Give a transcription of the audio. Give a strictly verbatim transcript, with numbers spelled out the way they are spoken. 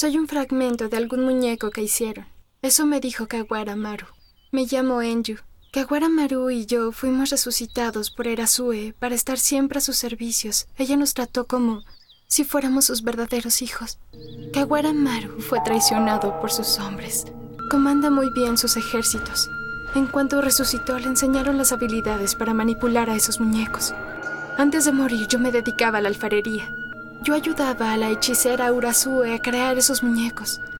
Soy un fragmento de algún muñeco que hicieron. Eso me dijo Kawara Maru. Me llamo Enju. Kawara Maru y yo fuimos resucitados por Erasue para estar siempre a sus servicios. Ella nos trató como si fuéramos sus verdaderos hijos. Kawara Maru fue traicionado por sus hombres. Comanda muy bien sus ejércitos. En cuanto resucitó, le enseñaron las habilidades para manipular a esos muñecos. Antes de morir, yo me dedicaba a la alfarería. Yo ayudaba a la hechicera Urasue a crear esos muñecos.